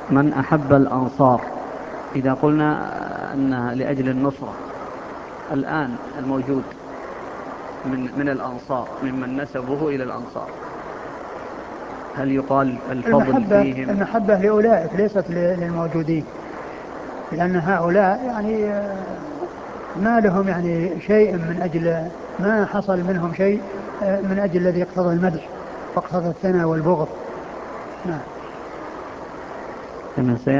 من أحب الأنصار، إذا قلنا أنها لأجل النصرة، الآن الموجود من الأنصار ممن نسبه إلى الأنصار، هل يقال الفضل فيهم؟ المحبة لأولئك ليست للموجودين، لأن هؤلاء يعني ما لهم يعني شيء من أجل، ما حصل منهم شيء من أجل الذي يقتضى المدح واقتضى الثناء والبغض. نعم.